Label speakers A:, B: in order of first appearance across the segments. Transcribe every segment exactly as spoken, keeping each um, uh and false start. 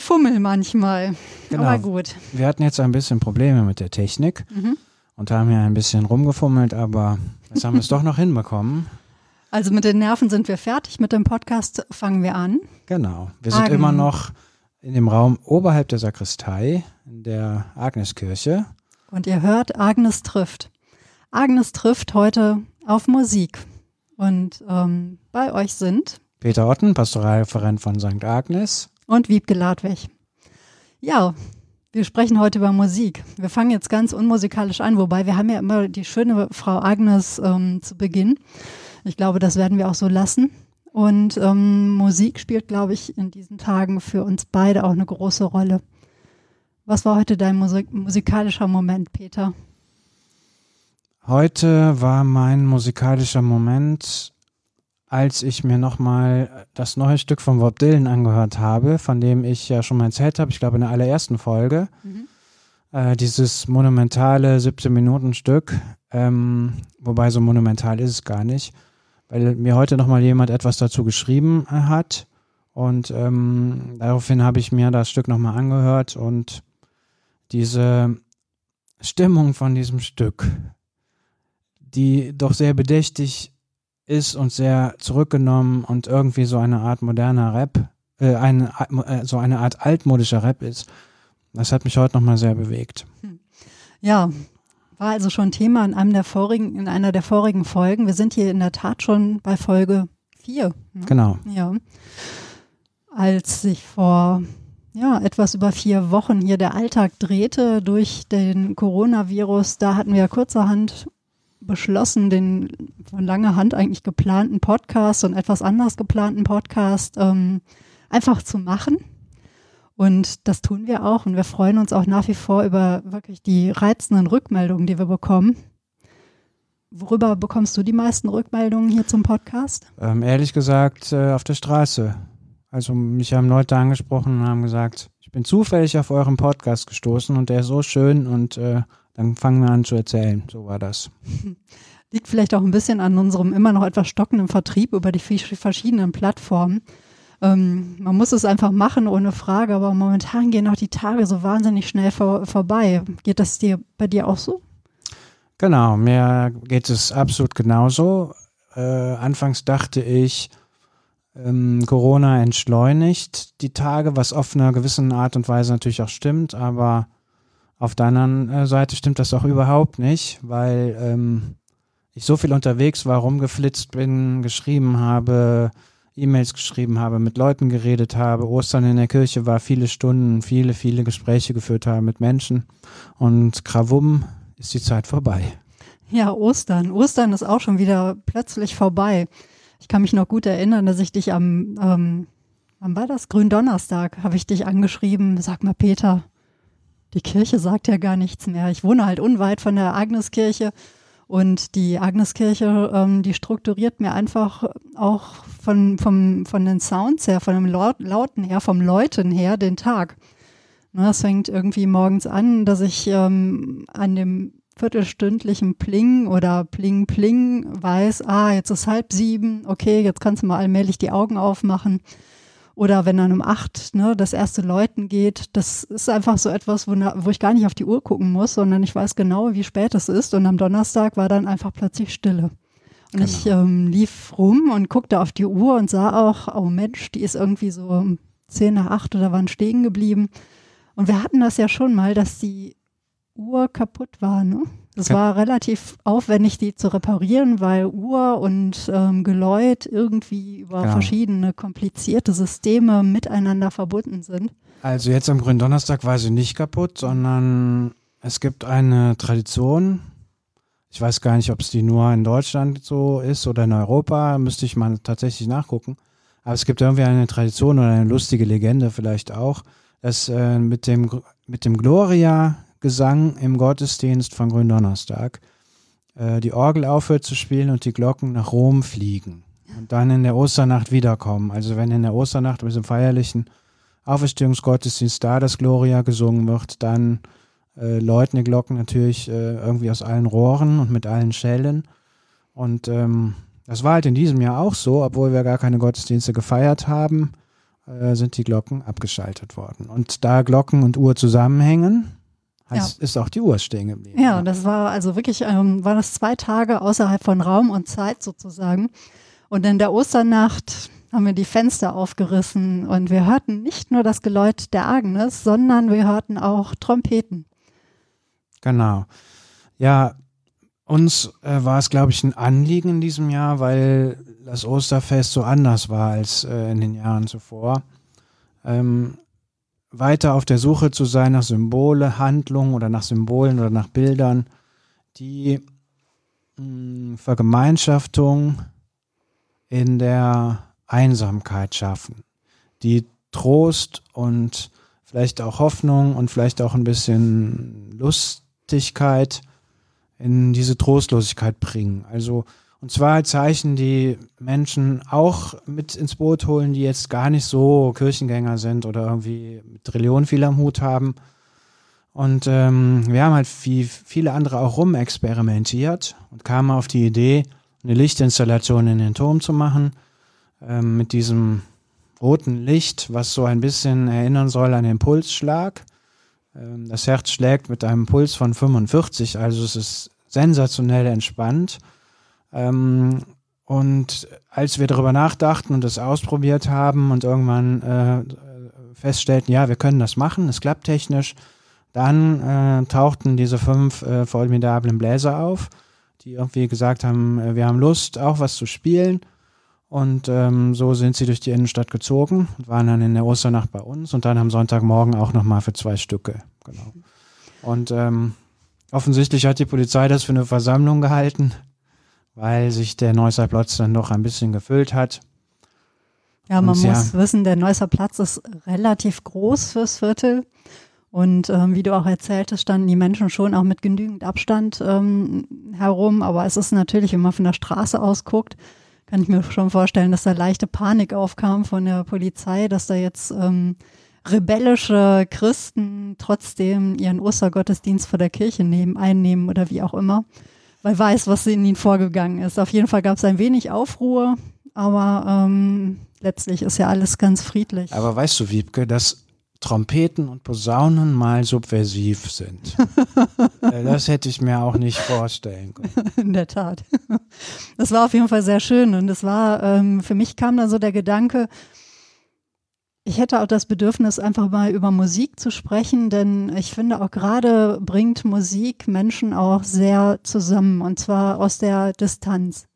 A: Gefummel manchmal.
B: Genau.
A: Aber gut.
B: Wir hatten jetzt ein bisschen Probleme mit der Technik
A: Mhm.
B: und haben ja ein bisschen rumgefummelt, aber jetzt haben wir es doch noch hinbekommen.
A: Also mit den Nerven sind wir fertig, mit dem Podcast fangen wir an.
B: Genau. Wir sind
A: Hagen.
B: immer noch in dem Raum oberhalb der Sakristei, in der Agneskirche.
A: Und ihr hört, Agnes trifft. Agnes trifft heute auf Musik. Und ähm, bei euch sind
B: Peter Otten, Pastoralreferent von Sankt Agnes.
A: Und Wiebke Ladwig. Ja, wir sprechen heute über Musik. Wir fangen jetzt ganz unmusikalisch an, wobei wir haben ja immer die schöne Frau Agnes ähm, zu Beginn. Ich glaube, das werden wir auch so lassen. Und ähm, Musik spielt, glaube ich, in diesen Tagen für uns beide auch eine große Rolle. Was war heute dein Musik- musikalischer Moment, Peter?
B: Heute war mein musikalischer Moment, als ich mir nochmal das neue Stück von Bob Dylan angehört habe, von dem ich ja schon mal erzählt habe, ich glaube in der allerersten Folge,
A: Mhm.
B: äh, dieses monumentale siebzehn-Minuten-Stück, ähm, wobei so monumental ist es gar nicht, weil mir heute nochmal jemand etwas dazu geschrieben äh, hat und ähm, daraufhin habe ich mir das Stück nochmal angehört und diese Stimmung von diesem Stück, die doch sehr bedächtig ist und sehr zurückgenommen und irgendwie so eine Art moderner Rap, äh, eine, äh, so eine Art altmodischer Rap ist. Das hat mich heute nochmal sehr bewegt.
A: Ja, war also schon Thema in einem der vorigen, in einer der vorigen Folgen. Wir sind hier in der Tat schon bei Folge vier. Ne?
B: Genau.
A: Ja. Als sich vor ja, etwas über vier Wochen hier der Alltag drehte durch den Coronavirus, da hatten wir ja kurzerhand beschlossen, den von langer Hand eigentlich geplanten Podcast und etwas anders geplanten Podcast ähm, einfach zu machen. Und das tun wir auch. Und wir freuen uns auch nach wie vor über wirklich die reizenden Rückmeldungen, die wir bekommen. Worüber bekommst du die meisten Rückmeldungen hier zum Podcast?
B: Ähm, ehrlich gesagt, äh, auf der Straße. Also mich haben Leute angesprochen und haben gesagt, ich bin zufällig auf euren Podcast gestoßen und der ist so schön und äh, dann fangen wir an zu erzählen. So war das.
A: Liegt vielleicht auch ein bisschen an unserem immer noch etwas stockenden Vertrieb über die verschiedenen Plattformen. Ähm, man muss es einfach machen, ohne Frage, aber momentan gehen auch die Tage so wahnsinnig schnell vor, vorbei. Geht das dir bei dir auch so?
B: Genau, mir geht es absolut genauso. Äh, anfangs dachte ich, ähm, Corona entschleunigt die Tage, was auf einer gewissen Art und Weise natürlich auch stimmt, aber auf der anderen äh, Seite stimmt das auch überhaupt nicht, weil ähm, ich so viel unterwegs war, rumgeflitzt bin, geschrieben habe, E-Mails geschrieben habe, mit Leuten geredet habe, Ostern in der Kirche war, viele Stunden, viele, viele Gespräche geführt habe mit Menschen und krawum ist die Zeit vorbei.
A: Ja, Ostern. Ostern ist auch schon wieder plötzlich vorbei. Ich kann mich noch gut erinnern, dass ich dich am, ähm, wann war das? Gründonnerstag habe ich dich angeschrieben. Sag mal, Peter, die Kirche sagt ja gar nichts mehr. Ich wohne halt unweit von der Agneskirche und die Agneskirche, ähm, die strukturiert mir einfach auch von, vom, von den Sounds her, von dem Laut, Lauten her, vom Läuten her den Tag. Ne, es fängt irgendwie morgens an, dass ich ähm, an dem viertelstündlichen Pling oder Pling Pling weiß, ah, jetzt ist halb sieben, okay, jetzt kannst du mal allmählich die Augen aufmachen. Oder wenn dann um acht ne, das erste Läuten geht, das ist einfach so etwas, wo, wo ich gar nicht auf die Uhr gucken muss, sondern ich weiß genau, wie spät es ist. Und am Donnerstag war dann einfach plötzlich Stille. Und
B: Genau.
A: ich ähm, lief rum und guckte auf die Uhr und sah auch, oh Mensch, die ist irgendwie so um zehn nach acht oder waren stehen geblieben. Und wir hatten das ja schon mal, dass die Uhr kaputt war, ne? Es
B: Ja.
A: war relativ aufwendig, die zu reparieren, weil Uhr und ähm, Geläut irgendwie über
B: Genau.
A: verschiedene komplizierte Systeme miteinander verbunden sind.
B: Also jetzt am Gründonnerstag war sie nicht kaputt, sondern es gibt eine Tradition. Ich weiß gar nicht, ob es die nur in Deutschland so ist oder in Europa, müsste ich mal tatsächlich nachgucken. Aber es gibt irgendwie eine Tradition oder eine lustige Legende vielleicht auch, dass äh, mit dem, mit dem Gloria-Gesang im Gottesdienst von Gründonnerstag äh, die Orgel aufhört zu spielen und die Glocken nach Rom fliegen und dann in der Osternacht wiederkommen. Also wenn in der Osternacht mit diesem feierlichen Auferstehungsgottesdienst da das Gloria gesungen wird, dann äh, läuten die Glocken natürlich äh, irgendwie aus allen Rohren und mit allen Schellen. Und ähm, das war halt in diesem Jahr auch so, obwohl wir gar keine Gottesdienste gefeiert haben. äh, sind die Glocken abgeschaltet worden. Und da Glocken und Uhr zusammenhängen, heißt, ja. ist auch die Uhr stehen geblieben.
A: Ja, das war also wirklich, ähm, war das zwei Tage außerhalb von Raum und Zeit sozusagen. Und in der Osternacht haben wir die Fenster aufgerissen und wir hörten nicht nur das Geläut der Agnes, sondern wir hörten auch Trompeten.
B: Genau. Ja, uns äh, war es, glaube ich, ein Anliegen in diesem Jahr, weil das Osterfest so anders war als äh, in den Jahren zuvor. Ähm, weiter auf der Suche zu sein nach Symbole, Handlungen oder nach Symbolen oder nach Bildern, die mh, Vergemeinschaftung in der Einsamkeit schaffen, die Trost und vielleicht auch Hoffnung und vielleicht auch ein bisschen Lustigkeit in diese Trostlosigkeit bringen. Also, und zwar Zeichen, die Menschen auch mit ins Boot holen, die jetzt gar nicht so Kirchengänger sind oder irgendwie mit Religion viel am Hut haben. Und ähm, wir haben halt wie viele andere auch rumexperimentiert und kamen auf die Idee, eine Lichtinstallation in den Turm zu machen, ähm, mit diesem roten Licht, was so ein bisschen erinnern soll an den Pulsschlag. Ähm, das Herz schlägt mit einem Puls von fünfundvierzig, also es ist sensationell entspannt. Ähm, und als wir darüber nachdachten und das ausprobiert haben und irgendwann äh, feststellten, ja, wir können das machen, es klappt technisch, dann äh, tauchten diese fünf äh, formidablen Bläser auf, die irgendwie gesagt haben, äh, wir haben Lust, auch was zu spielen. Und ähm, so sind sie durch die Innenstadt gezogen und waren dann in der Osternacht bei uns und dann am Sonntagmorgen auch nochmal für zwei Stücke. Genau. Und ähm, offensichtlich hat die Polizei das für eine Versammlung gehalten, weil sich der Neusser Platz dann doch ein bisschen gefüllt hat.
A: Ja, man und, muss ja. wissen, der Neusser Platz ist relativ groß fürs Viertel. Und ähm, wie du auch erzähltest, standen die Menschen schon auch mit genügend Abstand ähm, herum. Aber es ist natürlich, wenn man von der Straße aus guckt, kann ich mir schon vorstellen, dass da leichte Panik aufkam von der Polizei, dass da jetzt ähm, rebellische Christen trotzdem ihren Ostergottesdienst vor der Kirche nehmen, einnehmen oder wie auch immer. Weil weiß, was in ihnen vorgegangen ist. Auf jeden Fall gab es ein wenig Aufruhr, aber ähm, letztlich ist ja alles ganz friedlich.
B: Aber weißt du, Wiebke, dass Trompeten und Posaunen mal subversiv sind. Das hätte ich mir auch nicht vorstellen können.
A: In der Tat. Das war auf jeden Fall sehr schön und es war, ähm, für mich kam dann so der Gedanke, ich hätte auch das Bedürfnis, einfach mal über Musik zu sprechen, denn ich finde auch gerade bringt Musik Menschen auch sehr zusammen und zwar aus der Distanz.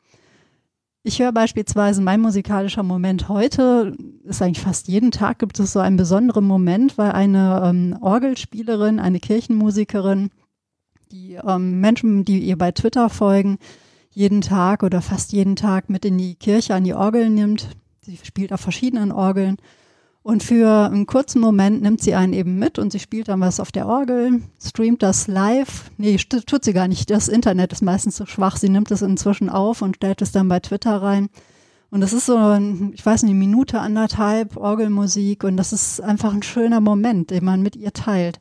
A: Ich höre beispielsweise, mein musikalischer Moment heute, ist eigentlich fast jeden Tag, gibt es so einen besonderen Moment, weil eine ähm, Orgelspielerin, eine Kirchenmusikerin, die ähm, Menschen, die ihr bei Twitter folgen, jeden Tag oder fast jeden Tag mit in die Kirche an die Orgel nimmt. Sie spielt auf verschiedenen Orgeln. Und für einen kurzen Moment nimmt sie einen eben mit und sie spielt dann was auf der Orgel, streamt das live. Nee, tut sie gar nicht. Das Internet ist meistens so schwach. Sie nimmt es inzwischen auf und stellt es dann bei Twitter rein. Und das ist so, ein, ich weiß nicht, eine Minute, anderthalb Orgelmusik und das ist einfach ein schöner Moment, den man mit ihr teilt.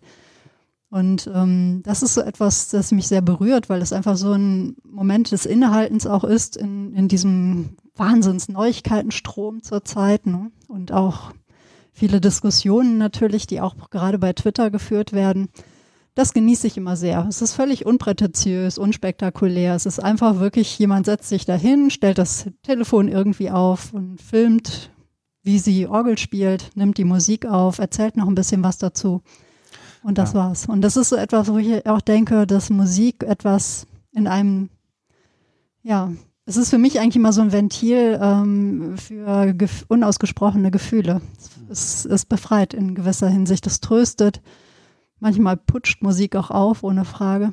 A: Und ähm, das ist so etwas, das mich sehr berührt, weil es einfach so ein Moment des Innehaltens auch ist in, in diesem Wahnsinns-Neuigkeitenstrom zur Zeit, ne? Und auch viele Diskussionen natürlich, die auch gerade bei Twitter geführt werden. Das genieße ich immer sehr. Es ist völlig unprätentiös, unspektakulär. Es ist einfach wirklich, jemand setzt sich dahin, stellt das Telefon irgendwie auf und filmt, wie sie Orgel spielt, nimmt die Musik auf, erzählt noch ein bisschen was dazu. Und das ja. war's. Und das ist so etwas, wo ich auch denke, dass Musik etwas in einem, ja, es ist für mich eigentlich immer so ein Ventil ähm, für gef- unausgesprochene Gefühle. Es, es befreit in gewisser Hinsicht, es tröstet. Manchmal putscht Musik auch auf, ohne Frage.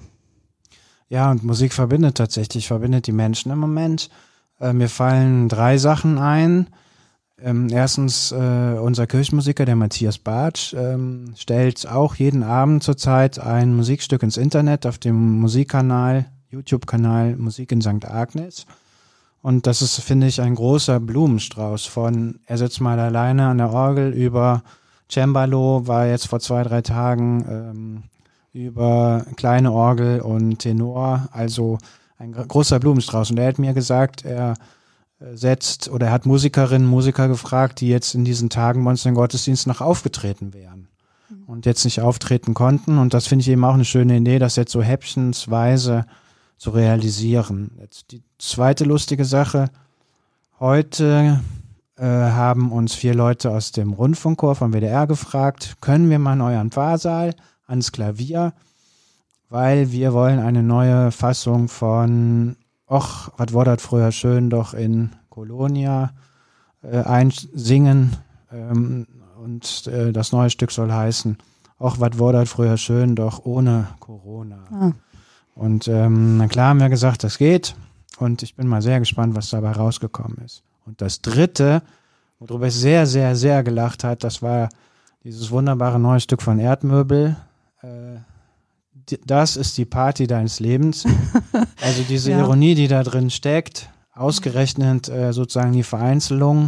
B: Ja, und Musik verbindet tatsächlich, verbindet die Menschen im Moment. Äh, mir fallen drei Sachen ein. Ähm, erstens, äh, unser Kirchenmusiker, der Matthias Bartsch, ähm, stellt auch jeden Abend zurzeit ein Musikstück ins Internet auf dem Musikkanal, YouTube-Kanal Musik in Sankt Agnes. Und das ist, finde ich, ein großer Blumenstrauß von, er sitzt mal alleine an der Orgel, über Cembalo, war jetzt vor zwei, drei Tagen, ähm, über kleine Orgel und Tenor, also ein großer Blumenstrauß. Und er hat mir gesagt, er setzt, oder er hat Musikerinnen, Musiker gefragt, die jetzt in diesen Tagen bei uns im Gottesdienst noch aufgetreten wären und jetzt nicht auftreten konnten. Und das finde ich eben auch eine schöne Idee, das jetzt so häppchensweise zu realisieren. Jetzt die zweite lustige Sache. Heute äh, haben uns vier Leute aus dem Rundfunkchor vom W D R gefragt, können wir mal in euren Pfarrsaal ans Klavier, weil wir wollen eine neue Fassung von Och, was war das früher schön doch in Kolonia äh, einsingen, ähm, und äh, das neue Stück soll heißen Och, was war das früher schön doch ohne Corona. Ah. Und ähm, na klar haben wir gesagt, das geht, und ich bin mal sehr gespannt, was dabei rausgekommen ist. Und das dritte, worüber ich sehr, sehr, sehr gelacht hat, das war dieses wunderbare neue Stück von Erdmöbel. Äh, Das ist die Party deines Lebens. Also diese ja. Ironie, die da drin steckt, ausgerechnet äh, sozusagen die Vereinzelung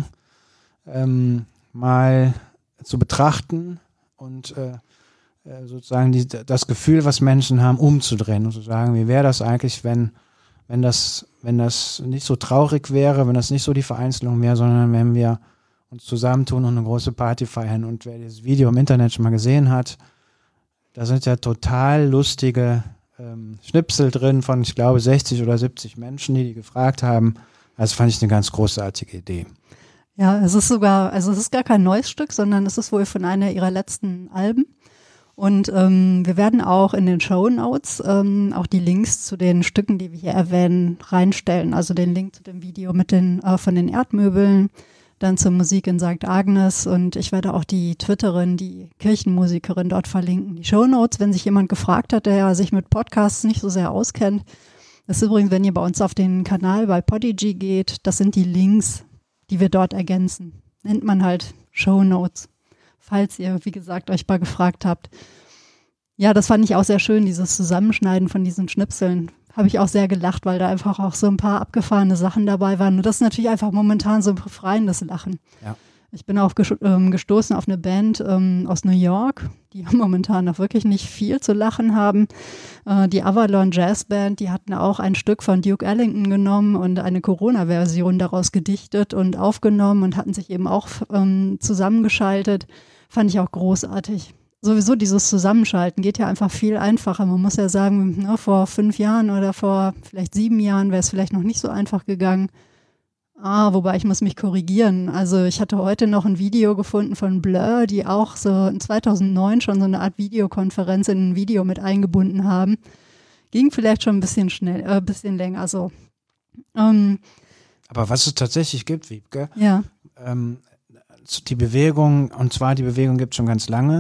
B: ähm, mal zu betrachten und äh, äh, sozusagen die, das Gefühl, was Menschen haben, umzudrehen und zu sagen, wie wäre das eigentlich, wenn, wenn das, wenn das nicht so traurig wäre, wenn das nicht so die Vereinzelung wäre, sondern wenn wir uns zusammentun und eine große Party feiern. Und wer dieses Video im Internet schon mal gesehen hat, da sind ja total lustige ähm, Schnipsel drin von, ich glaube, sechzig oder siebzig Menschen, die die gefragt haben. Das fand ich eine ganz großartige Idee.
A: Ja, es ist sogar, also es ist gar kein neues Stück, sondern es ist wohl von einer ihrer letzten Alben. Und ähm, wir werden auch in den Shownotes ähm, auch die Links zu den Stücken, die wir hier erwähnen, reinstellen. Also den Link zu dem Video mit den äh, von den Erdmöbeln, dann zur Musik in Sankt Agnes, und ich werde auch die Twitterin, die Kirchenmusikerin dort verlinken. Die Shownotes, wenn sich jemand gefragt hat, der sich mit Podcasts nicht so sehr auskennt, das ist übrigens, wenn ihr bei uns auf den Kanal bei Podigy geht, das sind die Links, die wir dort ergänzen. Nennt man halt Shownotes, falls ihr, wie gesagt, euch mal gefragt habt. Ja, das fand ich auch sehr schön, dieses Zusammenschneiden von diesen Schnipseln. Habe ich auch sehr gelacht, weil da einfach auch so ein paar abgefahrene Sachen dabei waren. Und das ist natürlich einfach momentan so ein befreiendes Lachen. Ja. Ich bin auch ges- ähm, gestoßen auf eine Band ähm, aus New York, die momentan noch wirklich nicht viel zu lachen haben. Äh, die Avalon Jazz Band, die hatten auch ein Stück von Duke Ellington genommen und eine Corona-Version daraus gedichtet und aufgenommen und hatten sich eben auch ähm, zusammengeschaltet. Fand ich auch großartig. Sowieso dieses Zusammenschalten geht ja einfach viel einfacher. Man muss ja sagen, ne, vor fünf Jahren oder vor vielleicht sieben Jahren wäre es vielleicht noch nicht so einfach gegangen. Ah, wobei ich muss mich korrigieren. Also ich hatte heute noch ein Video gefunden von Blur, die auch so in zweitausendneun schon so eine Art Videokonferenz in ein Video mit eingebunden haben. Ging vielleicht schon ein bisschen schnell, äh, ein bisschen länger so. Ähm,
B: Aber was es tatsächlich gibt, Wiebke,
A: ja.
B: ähm, die Bewegung, und zwar die Bewegung gibt es schon ganz lange,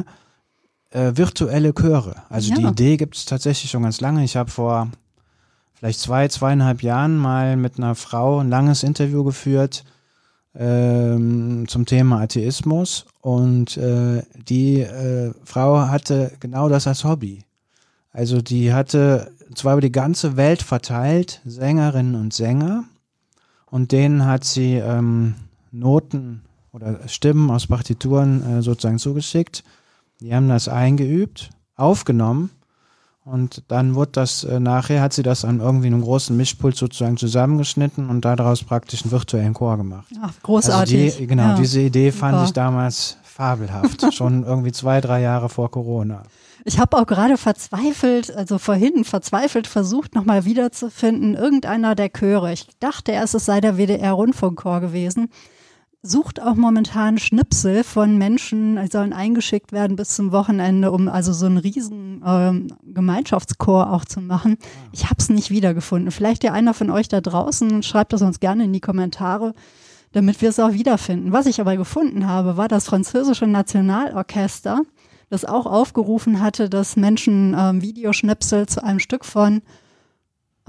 B: Äh, virtuelle Chöre. Also ja. Die Idee gibt es tatsächlich schon ganz lange. Ich habe vor vielleicht zwei, zweieinhalb Jahren mal mit einer Frau ein langes Interview geführt ähm, zum Thema Atheismus, und äh, die äh, Frau hatte genau das als Hobby. Also die hatte zwar über die ganze Welt verteilt Sängerinnen und Sänger, und denen hat sie ähm, Noten oder Stimmen aus Partituren äh, sozusagen zugeschickt. Die haben das eingeübt, aufgenommen, und dann wurde das, äh, nachher hat sie das an irgendwie einem großen Mischpult sozusagen zusammengeschnitten und daraus praktisch einen virtuellen Chor gemacht.
A: Ach, großartig.
B: Also die, genau, ja, diese Idee
A: super.
B: Fand ich damals fabelhaft, schon irgendwie zwei, drei Jahre vor Corona.
A: Ich habe auch gerade verzweifelt, also vorhin verzweifelt versucht, nochmal wiederzufinden, irgendeiner der Chöre. Ich dachte erst, es sei der W D R-Rundfunkchor gewesen. Sucht auch momentan Schnipsel von Menschen, die sollen eingeschickt werden bis zum Wochenende, um also so einen riesen ähm, Gemeinschaftschor auch zu machen. Ich habe es nicht wiedergefunden. Vielleicht ja einer von euch da draußen, schreibt das uns gerne in die Kommentare, damit wir es auch wiederfinden. Was ich aber gefunden habe, war das französische Nationalorchester, das auch aufgerufen hatte, dass Menschen ähm, Videoschnipsel zu einem Stück von... Oh,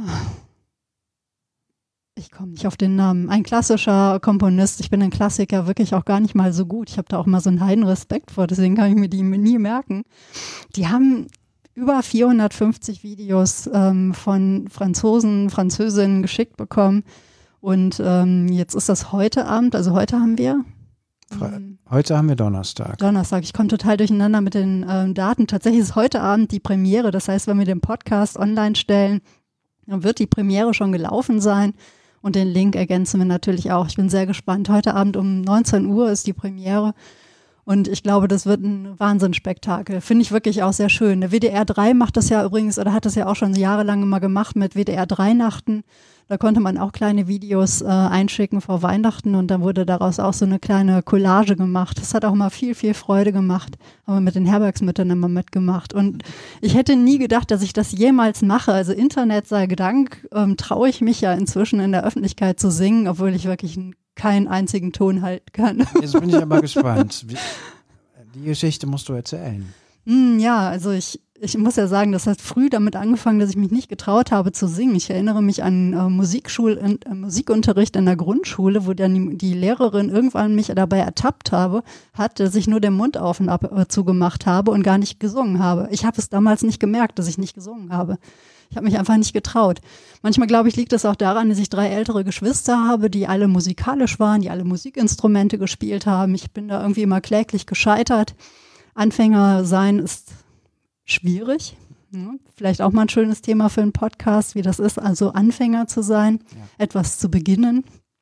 A: ich komme nicht auf den Namen. Ein klassischer Komponist. Ich bin ein Klassiker wirklich auch gar nicht mal so gut. Ich habe da auch mal so einen heiden Respekt vor, deswegen kann ich mir die nie merken. Die haben über vierhundertfünfzig Videos ähm, von Franzosen, Französinnen geschickt bekommen. Und ähm, jetzt ist das heute Abend, also heute haben wir...
B: Ähm, heute haben wir Donnerstag.
A: Donnerstag. Ich komme total durcheinander mit den ähm, Daten. Tatsächlich ist heute Abend die Premiere. Das heißt, wenn wir den Podcast online stellen, dann wird die Premiere schon gelaufen sein. Und den Link ergänzen wir natürlich auch. Ich bin sehr gespannt. Heute Abend um neunzehn Uhr ist die Premiere. Und ich glaube, das wird ein Wahnsinnsspektakel. Finde ich wirklich auch sehr schön. Der W D R drei macht das ja übrigens, oder hat das ja auch schon jahrelang immer gemacht mit W D R drei Nachten. Da konnte man auch kleine Videos äh, einschicken vor Weihnachten und dann wurde daraus auch so eine kleine Collage gemacht. Das hat auch immer viel, viel Freude gemacht. Haben wir mit den Herbergsmüttern immer mitgemacht. Und ich hätte nie gedacht, dass ich das jemals mache. Also Internet sei Dank, ähm, traue ich mich ja inzwischen in der Öffentlichkeit zu singen, obwohl ich wirklich keinen einzigen Ton halten kann.
B: Jetzt bin ich aber gespannt. Wie, die Geschichte musst du erzählen.
A: Mm, ja, also ich Ich muss ja sagen, das hat früh damit angefangen, dass ich mich nicht getraut habe zu singen. Ich erinnere mich an äh, Musikschul äh, Musikunterricht in der Grundschule, wo dann die, die Lehrerin irgendwann mich dabei ertappt habe, hat, dass ich nur den Mund auf und ab äh, zugemacht habe und gar nicht gesungen habe. Ich habe es damals nicht gemerkt, dass ich nicht gesungen habe. Ich habe mich einfach nicht getraut. Manchmal, glaube ich, liegt es auch daran, dass ich drei ältere Geschwister habe, die alle musikalisch waren, die alle Musikinstrumente gespielt haben. Ich bin da irgendwie immer kläglich gescheitert. Anfänger sein ist schwierig. Ja, vielleicht auch mal ein schönes Thema für einen Podcast, wie das ist, also Anfänger zu sein, ja. Etwas zu beginnen.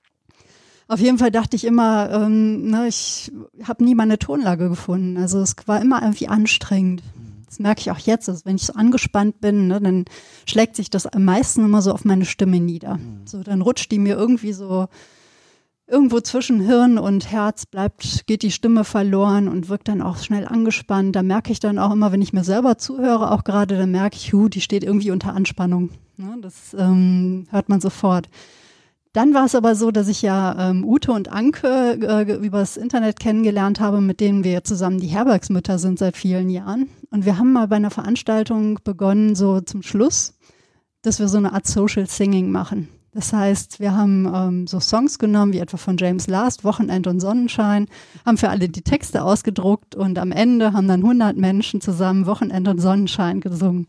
A: Auf jeden Fall dachte ich immer, ähm, ne, ich habe nie meine Tonlage gefunden. Also es war immer irgendwie anstrengend. Das merke ich auch jetzt. Also wenn ich so angespannt bin, ne, dann schlägt sich das am meisten immer so auf meine Stimme nieder. Mhm. So, dann rutscht die mir irgendwie so irgendwo zwischen Hirn und Herz bleibt, geht die Stimme verloren und wirkt dann auch schnell angespannt. Da merke ich dann auch immer, wenn ich mir selber zuhöre, auch gerade, dann merke ich, hu, die steht irgendwie unter Anspannung. Ne, das ähm, hört man sofort. Dann war es aber so, dass ich ja ähm, Ute und Anke äh, übers Internet kennengelernt habe, mit denen wir zusammen die Herbergsmütter sind seit vielen Jahren. Und wir haben mal bei einer Veranstaltung begonnen, so zum Schluss, dass wir so eine Art Social Singing machen. Das heißt, wir haben ähm, so Songs genommen, wie etwa von James Last, Wochenend und Sonnenschein, haben für alle die Texte ausgedruckt und am Ende haben dann hundert Menschen zusammen Wochenend und Sonnenschein gesungen.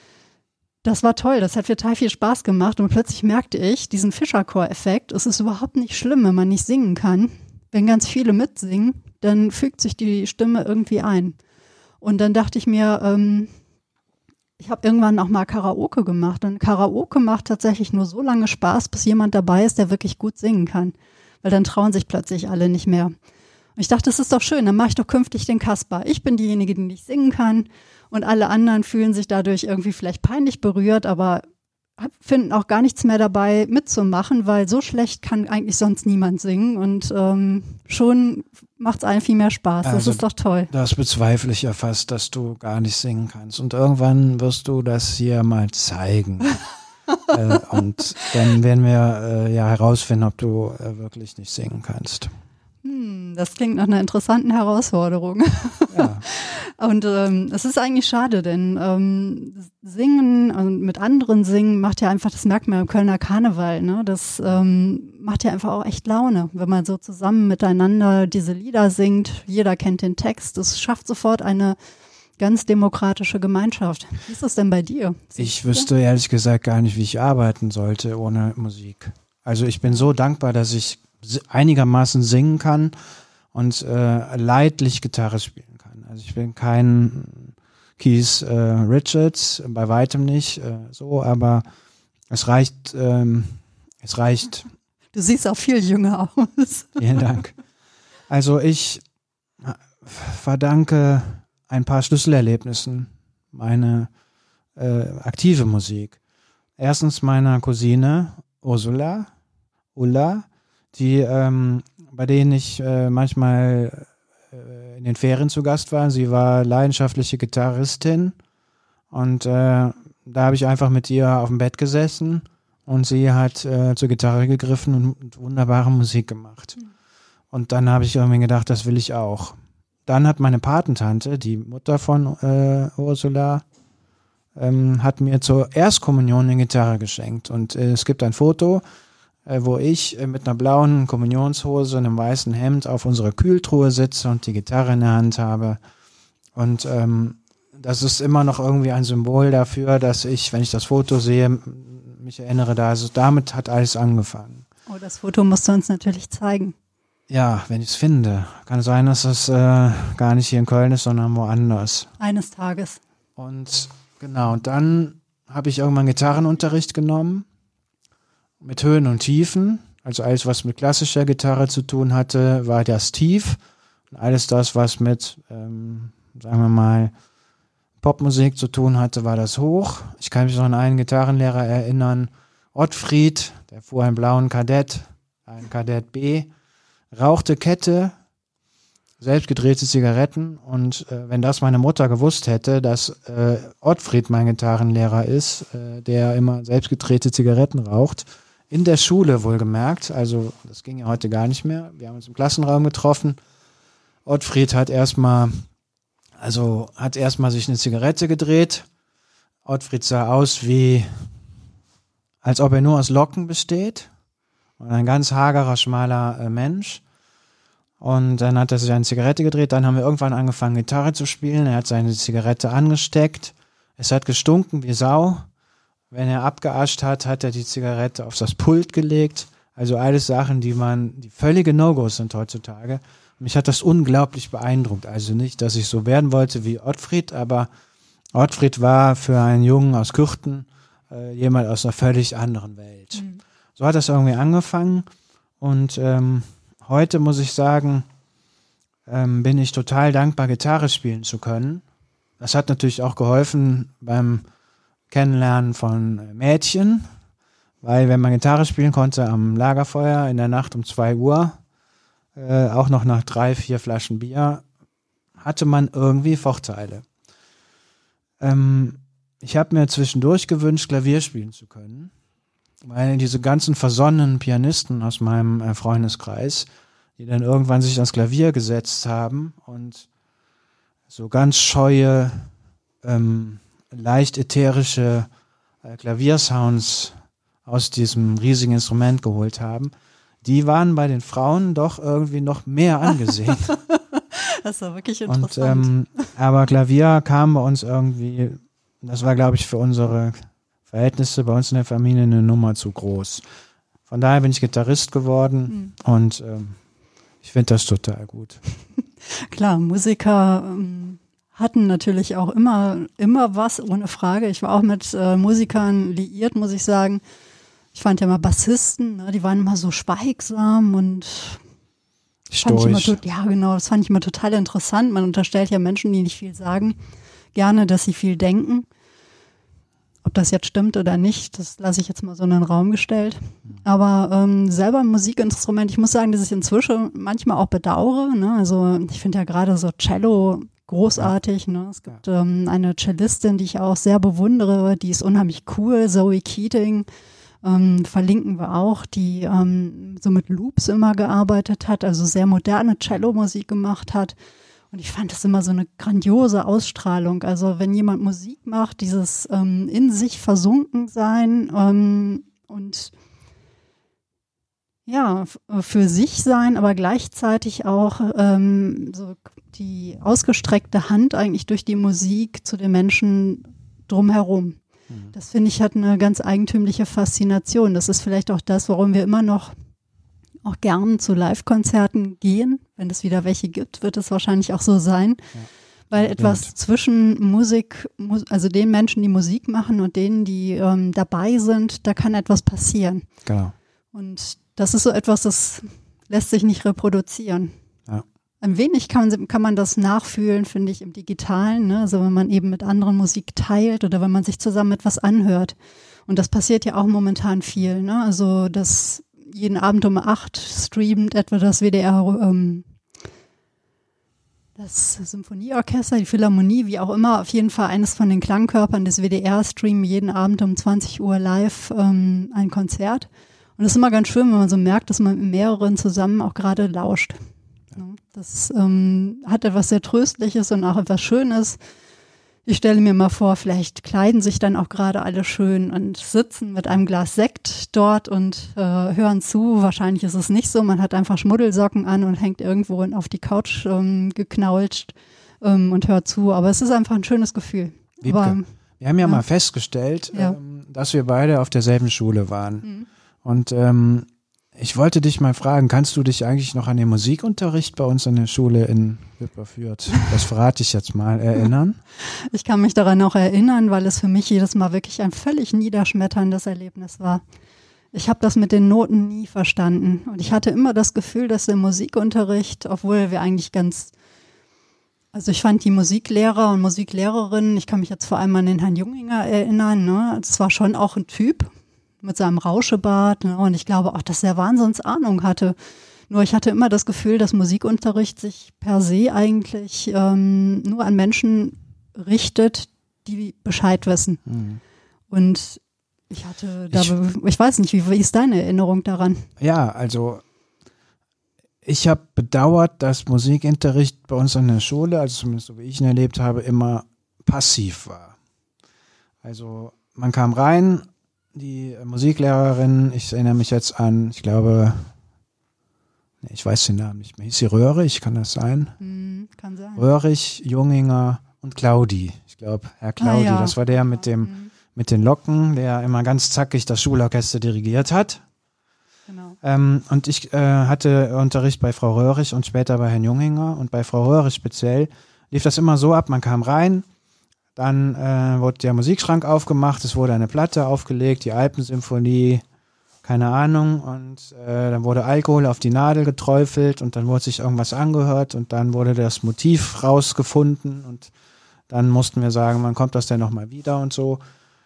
A: Das war toll, das hat total viel Spaß gemacht und plötzlich merkte ich diesen Fischerchor-Effekt. Es ist überhaupt nicht schlimm, wenn man nicht singen kann. Wenn ganz viele mitsingen, dann fügt sich die Stimme irgendwie ein. Und dann dachte ich mir, ähm, ich habe irgendwann auch mal Karaoke gemacht und Karaoke macht tatsächlich nur so lange Spaß, bis jemand dabei ist, der wirklich gut singen kann, weil dann trauen sich plötzlich alle nicht mehr. Und ich dachte, das ist doch schön, dann mache ich doch künftig den Kasper. Ich bin diejenige, die nicht singen kann und alle anderen fühlen sich dadurch irgendwie vielleicht peinlich berührt, aber finden auch gar nichts mehr dabei mitzumachen, weil so schlecht kann eigentlich sonst niemand singen und ähm, schon macht es einem viel mehr Spaß. Also, das ist doch toll.
B: Das bezweifle ich ja fast, dass du gar nicht singen kannst. Und irgendwann wirst du das hier mal zeigen. äh, und dann werden wir äh, ja herausfinden, ob du äh, wirklich nicht singen kannst.
A: Hm, das klingt nach einer interessanten Herausforderung.
B: Ja.
A: Und ähm, es ist eigentlich schade, denn ähm, Singen und mit anderen singen macht ja einfach, das merkt man im Kölner Karneval, ne? Das ähm, macht ja einfach auch echt Laune, wenn man so zusammen miteinander diese Lieder singt. Jeder kennt den Text. Es schafft sofort eine ganz demokratische Gemeinschaft. Wie ist das denn bei dir?
B: Ich wüsste ehrlich gesagt gar nicht, wie ich arbeiten sollte ohne Musik. Also ich bin so dankbar, dass ich einigermaßen singen kann und äh, leidlich Gitarre spielen kann. Also ich bin kein Keith äh, Richards, bei weitem nicht äh, so, aber es reicht, ähm, es reicht.
A: Du siehst auch viel jünger aus.
B: Vielen Dank. Also ich verdanke ein paar Schlüsselerlebnissen meine äh, aktive Musik. Erstens meiner Cousine Ursula, Ulla, die, ähm, bei denen ich äh, manchmal äh, in den Ferien zu Gast war. Sie war leidenschaftliche Gitarristin und äh, da habe ich einfach mit ihr auf dem Bett gesessen und sie hat äh, zur Gitarre gegriffen und, und wunderbare Musik gemacht. Mhm. Und dann habe ich irgendwie gedacht, das will ich auch. Dann hat meine Patentante, die Mutter von äh, Ursula, ähm, hat mir zur Erstkommunion eine Gitarre geschenkt und äh, es gibt ein Foto, wo ich mit einer blauen Kommunionshose und einem weißen Hemd auf unserer Kühltruhe sitze und die Gitarre in der Hand habe. Und ähm, das ist immer noch irgendwie ein Symbol dafür, dass ich, wenn ich das Foto sehe, mich erinnere, da, also damit hat alles angefangen.
A: Oh, das Foto musst du uns natürlich zeigen.
B: Ja, wenn ich es finde. Kann sein, dass es äh, gar nicht hier in Köln ist, sondern woanders.
A: Eines Tages.
B: Und genau, und dann habe ich irgendwann Gitarrenunterricht genommen. mit Höhen und Tiefen. Also alles, was mit klassischer Gitarre zu tun hatte, war das Tief. Und alles das, was mit, ähm, sagen wir mal, Popmusik zu tun hatte, war das Hoch. Ich kann mich noch an einen Gitarrenlehrer erinnern, Ottfried, der fuhr einen blauen Kadett, einen Kadett B, rauchte Kette, selbst gedrehte Zigaretten. Und äh, wenn das meine Mutter gewusst hätte, dass äh, Ottfried mein Gitarrenlehrer ist, äh, der immer selbst gedrehte Zigaretten raucht, in der Schule wohlgemerkt, also das ging ja heute gar nicht mehr, wir haben uns im Klassenraum getroffen, Ottfried hat erstmal, also hat erstmal sich eine Zigarette gedreht, Ottfried sah aus wie, als ob er nur aus Locken besteht und ein ganz hagerer, schmaler äh, Mensch. Und dann hat er sich eine Zigarette gedreht, dann haben wir irgendwann angefangen Gitarre zu spielen, er hat seine Zigarette angesteckt, es hat gestunken wie Sau. Wenn er abgeascht hat, hat er die Zigarette auf das Pult gelegt. Also alles Sachen, die man, die völlige No-Gos sind heutzutage. Mich hat das unglaublich beeindruckt. Also nicht, dass ich so werden wollte wie Ottfried, aber Ottfried war für einen Jungen aus Kürten äh, jemand aus einer völlig anderen Welt. Mhm. So hat das irgendwie angefangen. Und ähm, heute muss ich sagen, ähm, bin ich total dankbar, Gitarre spielen zu können. Das hat natürlich auch geholfen beim Kennenlernen von Mädchen, weil wenn man Gitarre spielen konnte am Lagerfeuer in der Nacht um zwei Uhr, äh, auch noch nach drei, vier Flaschen Bier, hatte man irgendwie Vorteile. Ähm, ich habe mir zwischendurch gewünscht, Klavier spielen zu können, weil diese ganzen versonnenen Pianisten aus meinem äh, Freundeskreis, die dann irgendwann sich ans Klavier gesetzt haben und so ganz scheue, ähm, leicht ätherische äh, Klaviersounds aus diesem riesigen Instrument geholt haben, die waren bei den Frauen doch irgendwie noch mehr angesehen.
A: Das war wirklich interessant.
B: Und, ähm, aber Klavier kam bei uns irgendwie, das war, glaube ich, für unsere Verhältnisse bei uns in der Familie eine Nummer zu groß. Von daher bin ich Gitarrist geworden mhm. und ähm, ich finde das total gut.
A: Klar, Musiker ähm hatten natürlich auch immer, immer was, ohne Frage. Ich war auch mit äh, Musikern liiert, muss ich sagen. Ich fand ja immer Bassisten, ne, die waren immer so schweigsam und fand ich immer tot, ja genau, das fand ich immer total interessant. Man unterstellt ja Menschen, die nicht viel sagen, gerne, dass sie viel denken. Ob das jetzt stimmt oder nicht, das lasse ich jetzt mal so in den Raum gestellt. Aber ähm, selber ein Musikinstrument, ich muss sagen, dass ich inzwischen manchmal auch bedauere. Ne? Also ich finde ja gerade so Cello großartig. Ne? Es gibt ähm, eine Cellistin, die ich auch sehr bewundere, die ist unheimlich cool, Zoe Keating, ähm, verlinken wir auch, die ähm, so mit Loops immer gearbeitet hat, also sehr moderne Cello-Musik gemacht hat. Und ich fand das immer so eine grandiose Ausstrahlung. Also wenn jemand Musik macht, dieses ähm, in sich versunken sein ähm, und ja, f- für sich sein, aber gleichzeitig auch ähm, so die ausgestreckte Hand eigentlich durch die Musik zu den Menschen drumherum. Mhm. Das finde ich hat eine ganz eigentümliche Faszination. Das ist vielleicht auch das, warum wir immer noch auch gern zu Live-Konzerten gehen. Wenn es wieder welche gibt, wird es wahrscheinlich auch so sein. Ja. Weil etwas ja. zwischen Musik, also den Menschen, die Musik machen und denen, die ähm, dabei sind, da kann etwas passieren.
B: Genau.
A: Und das ist so etwas, das lässt sich nicht reproduzieren.
B: Ja.
A: Ein wenig kann man, kann man das nachfühlen, finde ich, im Digitalen. Ne? Also wenn man eben mit anderen Musik teilt oder wenn man sich zusammen etwas anhört. Und das passiert ja auch momentan viel. Ne? Also das jeden Abend um acht streamt etwa das W D R, ähm, das Symphonieorchester, die Philharmonie, wie auch immer, auf jeden Fall eines von den Klangkörpern des W D R streamen jeden Abend um zwanzig Uhr live ähm, ein Konzert. Und das ist immer ganz schön, wenn man so merkt, dass man mit mehreren zusammen auch gerade lauscht. Das ähm, hat etwas sehr Tröstliches und auch etwas Schönes. Ich stelle mir mal vor, vielleicht kleiden sich dann auch gerade alle schön und sitzen mit einem Glas Sekt dort und äh, hören zu. Wahrscheinlich ist es nicht so. Man hat einfach Schmuddelsocken an und hängt irgendwo auf die Couch ähm, geknautscht ähm, und hört zu. Aber es ist einfach ein schönes Gefühl.
B: Wiebke,
A: Aber,
B: wir haben ja,
A: ja
B: mal festgestellt,
A: ja.
B: ähm, dass wir beide auf derselben Schule waren.
A: Mhm.
B: Und ähm, ich wollte dich mal fragen, kannst du dich eigentlich noch an den Musikunterricht bei uns an der Schule in Wipperfürth, das verrate ich jetzt mal, erinnern?
A: Ich kann mich daran auch erinnern, weil es für mich jedes Mal wirklich ein völlig niederschmetterndes Erlebnis war. Ich habe das mit den Noten nie verstanden. Und ich hatte immer das Gefühl, dass der Musikunterricht, obwohl wir eigentlich ganz, also ich fand die Musiklehrer und Musiklehrerinnen, ich kann mich jetzt vor allem an den Herrn Junginger erinnern, ne? Das war schon auch ein Typ mit seinem Rauschebart, ne? Und ich glaube auch, dass er Wahnsinnsahnung hatte. Nur ich hatte immer das Gefühl, dass Musikunterricht sich per se eigentlich ähm, nur an Menschen richtet, die Bescheid wissen. Mhm. Und ich hatte da, ich, ich weiß nicht, wie, wie ist deine Erinnerung daran?
B: Ja, also ich habe bedauert, dass Musikunterricht bei uns an der Schule, also zumindest so wie ich ihn erlebt habe, immer passiv war. Also man kam rein, die Musiklehrerin, ich erinnere mich jetzt an, ich glaube, ich weiß den Namen nicht mehr, hieß sie Röhrig, kann das sein?
A: Hm, kann sein.
B: Röhrig, Junginger und Claudi. Ich glaube, Herr Claudi, ah, ja. Das war der mit dem mhm. mit den Locken, der immer ganz zackig das Schulorchester dirigiert hat. Genau. Ähm, und ich äh, hatte Unterricht bei Frau Röhrig und später bei Herrn Junginger. Und bei Frau Röhrig speziell lief das immer so ab, man kam rein, dann äh, wurde der Musikschrank aufgemacht, es wurde eine Platte aufgelegt, die Alpensymphonie, keine Ahnung, und äh, dann wurde Alkohol auf die Nadel geträufelt und dann wurde sich irgendwas angehört und dann wurde das Motiv rausgefunden und dann mussten wir sagen, wann kommt das denn nochmal wieder und so.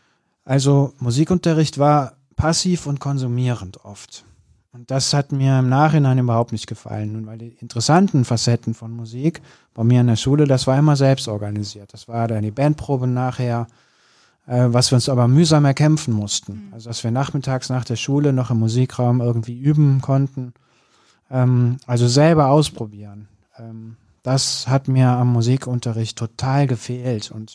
B: Also Musikunterricht war passiv und konsumierend oft. Und das hat mir im Nachhinein überhaupt nicht gefallen. Und weil die interessanten Facetten von Musik bei mir in der Schule, das war immer selbst organisiert. Das war dann die Bandprobe nachher, äh, was wir uns aber mühsam erkämpfen mussten. Also dass wir nachmittags nach der Schule noch im Musikraum irgendwie üben konnten. Ähm, also selber ausprobieren. Ähm, das hat mir am Musikunterricht total gefehlt. Und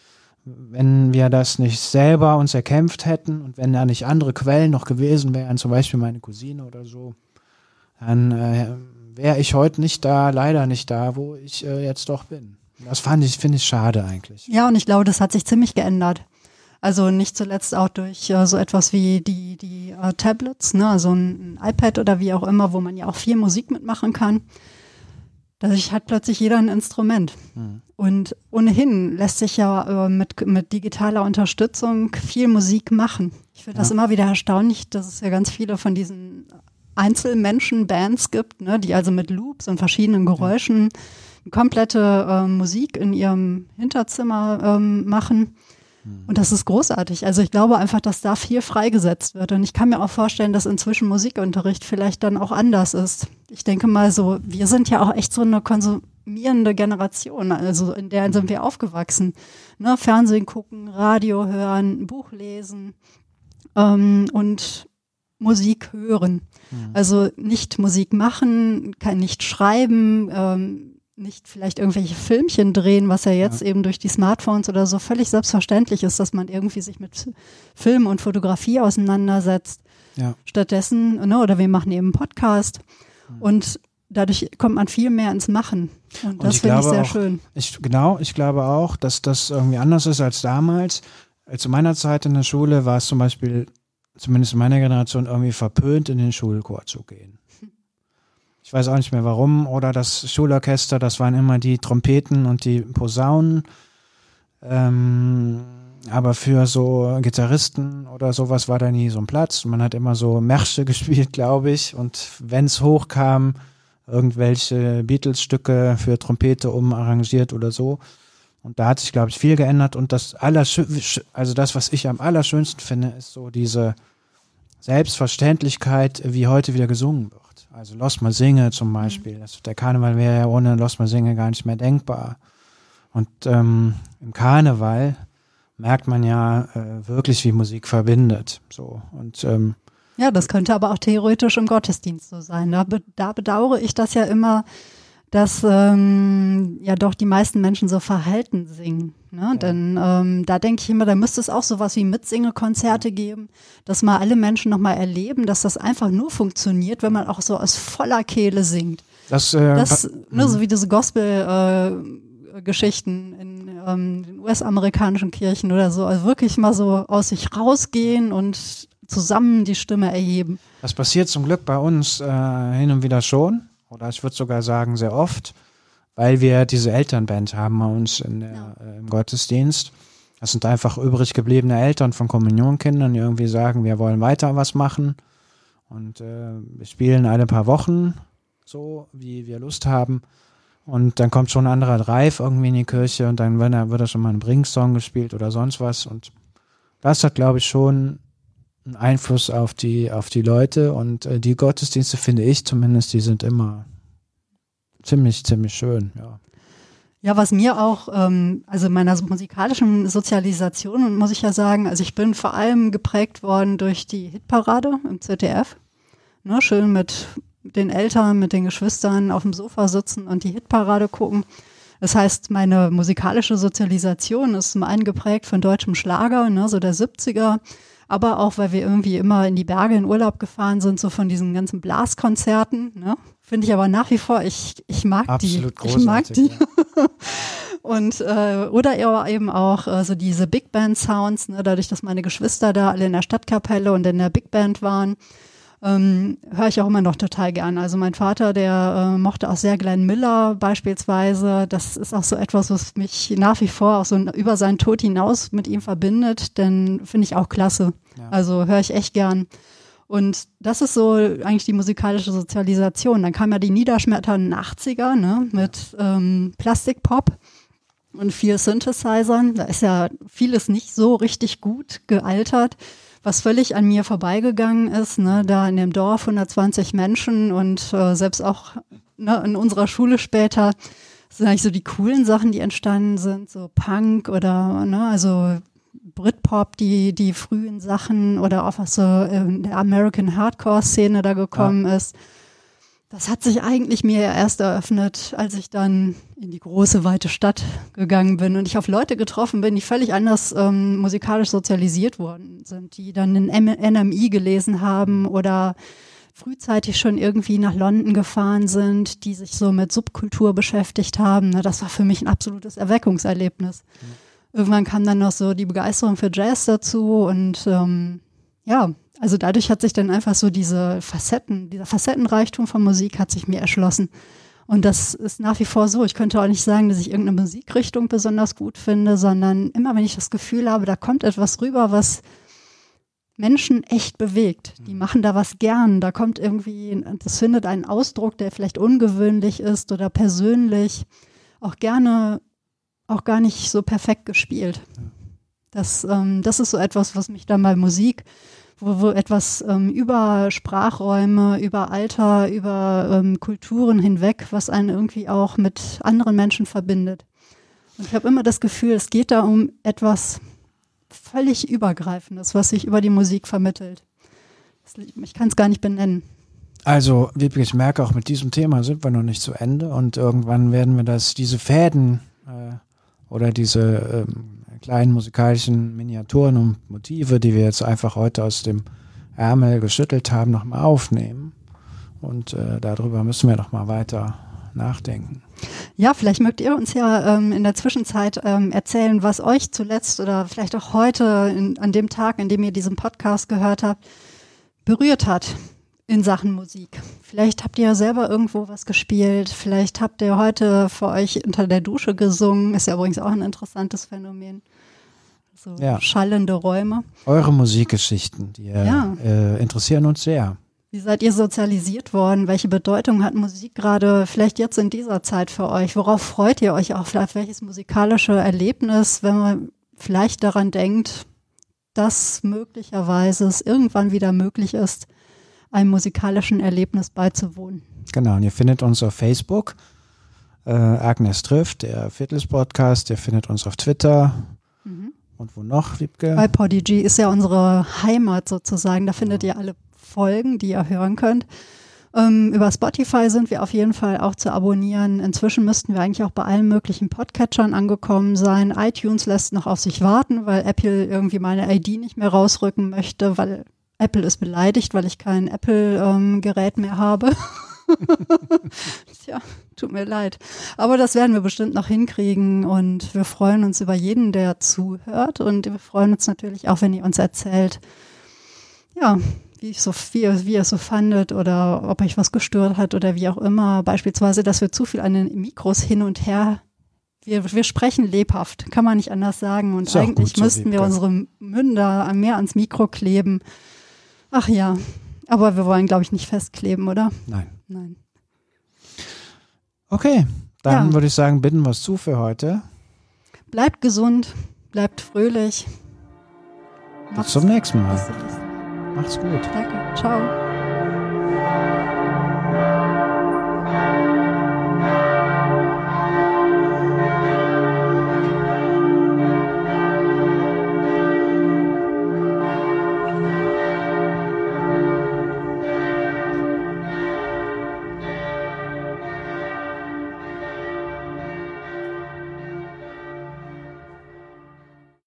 B: wenn wir das nicht selber uns erkämpft hätten und wenn da nicht andere Quellen noch gewesen wären, zum Beispiel meine Cousine oder so, dann äh, wäre ich heute nicht da, leider nicht da, wo ich äh, jetzt doch bin. Das fand ich, finde ich schade eigentlich.
A: Ja, und ich glaube, das hat sich ziemlich geändert. Also nicht zuletzt auch durch äh, so etwas wie die, die äh, Tablets, ne, also ein, ein iPad oder wie auch immer, wo man ja auch viel Musik mitmachen kann. Dadurch hat plötzlich jeder ein Instrument. Mhm. Und ohnehin lässt sich ja äh, mit, mit digitaler Unterstützung viel Musik machen. Ich finde ja. das immer wieder erstaunlich, dass es ja ganz viele von diesen Einzelmenschen-Bands gibt, ne, die also mit Loops und verschiedenen Geräuschen ja. komplette äh, Musik in ihrem Hinterzimmer ähm, machen. Und das ist großartig. Also ich glaube einfach, dass da viel freigesetzt wird. Und ich kann mir auch vorstellen, dass inzwischen Musikunterricht vielleicht dann auch anders ist. Ich denke mal so, wir sind ja auch echt so eine konsumierende Generation. Also in der sind wir aufgewachsen. Ne? Fernsehen gucken, Radio hören, Buch lesen ähm, und Musik hören. Mhm. Also nicht Musik machen, kann nicht schreiben, ähm, nicht vielleicht irgendwelche Filmchen drehen, was ja jetzt ja. eben durch die Smartphones oder so völlig selbstverständlich ist, dass man irgendwie sich mit Film und Fotografie auseinandersetzt. Ja. Stattdessen, ne, oder wir machen eben einen Podcast mhm. und dadurch kommt man viel mehr ins Machen. Und, und das finde ich sehr
B: auch,
A: schön.
B: Ich, genau, ich glaube auch, dass das irgendwie anders ist als damals. Zu meiner Zeit in der Schule war es zum Beispiel, zumindest in meiner Generation, irgendwie verpönt, in den Schulchor zu gehen. Ich weiß auch nicht mehr warum. Oder das Schulorchester, das waren immer die Trompeten und die Posaunen. Ähm, aber für so Gitarristen oder sowas war da nie so ein Platz. Man hat immer so Märsche gespielt, glaube ich. Und wenn es hochkam, irgendwelche Beatles-Stücke für Trompete umarrangiert oder so. Und da hat sich, glaube ich, viel geändert. Und das Allerschö- also das, was ich am allerschönsten finde, ist so diese Selbstverständlichkeit, wie heute wieder gesungen wird. Also Los Mal Singe zum Beispiel. Das, der Karneval wäre ja ohne Los Mal Singe gar nicht mehr denkbar. Und ähm, im Karneval merkt man ja äh, wirklich, wie Musik verbindet. So. Und ähm,
A: ja, das könnte aber auch theoretisch im Gottesdienst so sein. Da, be- da bedauere ich das ja immer, dass ähm, ja doch die meisten Menschen so verhalten singen. Ne? Ja. Denn ähm, da denke ich immer, da müsste es auch sowas wie Mitsingekonzerte geben, dass mal alle Menschen nochmal erleben, dass das einfach nur funktioniert, wenn man auch so aus voller Kehle singt. Das, äh, das ne, so wie diese Gospel-Geschichten äh, in ähm, den U S-amerikanischen Kirchen oder so, also wirklich mal so aus sich rausgehen und zusammen die Stimme erheben.
B: Das passiert zum Glück bei uns äh, hin und wieder schon. Oder ich würde sogar sagen, sehr oft, weil wir diese Elternband haben bei uns in der, ja. äh, im Gottesdienst. Das sind einfach übrig gebliebene Eltern von Kommunionkindern, die irgendwie sagen, wir wollen weiter was machen. Und äh, wir spielen alle paar Wochen so, wie wir Lust haben. Und dann kommt schon ein anderer Drive irgendwie in die Kirche und dann wird da, wird da schon mal ein Bring-Song gespielt oder sonst was. Und das hat, glaube ich, schon einen Einfluss auf die, auf die Leute. Und äh, die Gottesdienste, finde ich zumindest, die sind immer ziemlich, ziemlich schön, ja.
A: Ja, was mir auch, ähm, also in meiner musikalischen Sozialisation, muss ich ja sagen, also ich bin vor allem geprägt worden durch die Hitparade im Z D F. Ne, schön mit den Eltern, mit den Geschwistern auf dem Sofa sitzen und die Hitparade gucken. Das heißt, meine musikalische Sozialisation ist zum einen geprägt von deutschem Schlager, ne, so der siebziger, aber auch, weil wir irgendwie immer in die Berge in Urlaub gefahren sind, so von diesen ganzen Blaskonzerten, ne. Finde ich aber nach wie vor, ich, ich mag
B: Absolut
A: die. Ich mag die.
B: Ja.
A: Und äh, oder eben auch äh, so diese Big Band Sounds, ne, dadurch, dass meine Geschwister da alle in der Stadtkapelle und in der Big Band waren, ähm, höre ich auch immer noch total gern. Also mein Vater, der äh, mochte auch sehr Glenn Miller beispielsweise. Das ist auch so etwas, was mich nach wie vor auch so über seinen Tod hinaus mit ihm verbindet, denn finde ich auch klasse. Ja. Also höre ich echt gern. Und das ist so eigentlich die musikalische Sozialisation. Dann kam ja die niederschmetternden achtziger, ne, mit ähm, Plastikpop und viel Synthesizern. Da ist ja vieles nicht so richtig gut gealtert, was völlig an mir vorbeigegangen ist. Ne, da in dem Dorf hundertzwanzig Menschen und äh, selbst auch ne, in unserer Schule später sind eigentlich so die coolen Sachen, die entstanden sind, so Punk oder ne, also Britpop, die, die frühen Sachen oder auch was so in der American Hardcore-Szene da gekommen ja. ist. Das hat sich eigentlich mir erst eröffnet, als ich dann in die große, weite Stadt gegangen bin und ich auf Leute getroffen bin, die völlig anders ähm, musikalisch sozialisiert worden sind, die dann in N M I gelesen haben oder frühzeitig schon irgendwie nach London gefahren sind, die sich so mit Subkultur beschäftigt haben. Das war für mich ein absolutes Erweckungserlebnis. Mhm. Irgendwann kam dann noch so die Begeisterung für Jazz dazu und ähm, ja, also dadurch hat sich dann einfach so diese Facetten, dieser Facettenreichtum von Musik hat sich mir erschlossen. Und das ist nach wie vor so. Ich könnte auch nicht sagen, dass ich irgendeine Musikrichtung besonders gut finde, sondern immer, wenn ich das Gefühl habe, da kommt etwas rüber, was Menschen echt bewegt. Die machen da was gern. Da kommt irgendwie, das findet einen Ausdruck, der vielleicht ungewöhnlich ist oder persönlich, auch gerne auch gar nicht so perfekt gespielt. Das, ähm, das ist so etwas, was mich dann bei Musik, wo, wo etwas ähm, über Sprachräume, über Alter, über ähm, Kulturen hinweg, was einen irgendwie auch mit anderen Menschen verbindet. Und ich habe immer das Gefühl, es geht da um etwas völlig Übergreifendes, was sich über die Musik vermittelt. Das, ich kann es gar nicht benennen.
B: Also, ich merke, auch mit diesem Thema sind wir noch nicht zu Ende und irgendwann werden wir das, diese Fäden äh, oder diese ähm, kleinen musikalischen Miniaturen und Motive, die wir jetzt einfach heute aus dem Ärmel geschüttelt haben, nochmal aufnehmen. Und äh, darüber müssen wir nochmal weiter nachdenken.
A: Ja, vielleicht mögt ihr uns ja ähm, in der Zwischenzeit ähm, erzählen, was euch zuletzt oder vielleicht auch heute in, an dem Tag, in dem ihr diesen Podcast gehört habt, berührt hat in Sachen Musik. Vielleicht habt ihr ja selber irgendwo was gespielt, vielleicht habt ihr heute für euch unter der Dusche gesungen, ist ja übrigens auch ein interessantes Phänomen. So ja. Schallende Räume.
B: Eure Musikgeschichten, die ja. äh, interessieren uns sehr.
A: Wie seid ihr sozialisiert worden? Welche Bedeutung hat Musik gerade vielleicht jetzt in dieser Zeit für euch? Worauf freut ihr euch auch? Vielleicht welches musikalische Erlebnis, wenn man vielleicht daran denkt, dass möglicherweise es irgendwann wieder möglich ist, einem musikalischen Erlebnis beizuwohnen.
B: Genau, und ihr findet uns auf Facebook, äh, Agnes trifft, der Viertels-Podcast, ihr findet uns auf Twitter. Mhm. Und wo noch, Wiebke?
A: Bei Podigy ist ja unsere Heimat sozusagen, da findet ja. ihr alle Folgen, die ihr hören könnt. Ähm, über Spotify sind wir auf jeden Fall auch zu abonnieren. Inzwischen müssten wir eigentlich auch bei allen möglichen Podcatchern angekommen sein. iTunes lässt noch auf sich warten, weil Apple irgendwie meine I D nicht mehr rausrücken möchte, weil Apple ist beleidigt, weil ich kein Apple-Gerät ähm, mehr habe. Tja, tut mir leid. Aber das werden wir bestimmt noch hinkriegen und wir freuen uns über jeden, der zuhört und wir freuen uns natürlich auch, wenn ihr uns erzählt, ja, wie, ich so, wie, wie ihr es so fandet oder ob euch was gestört hat oder wie auch immer. Beispielsweise, dass wir zu viel an den Mikros hin und her wir, wir sprechen lebhaft, kann man nicht anders sagen. Und
B: Ist auch
A: eigentlich
B: gut so,
A: müssten wir
B: Wiebke.
A: unsere Münder mehr ans Mikro kleben. Ach ja, aber wir wollen, glaube ich, nicht festkleben, oder?
B: Nein.
A: Nein.
B: Okay, dann
A: Ja.
B: würde ich sagen, bitten wir es zu für heute.
A: Bleibt gesund, bleibt fröhlich.
B: Bis zum nächsten Mal.
A: Macht's gut.
B: Macht's gut.
A: Danke. Ciao.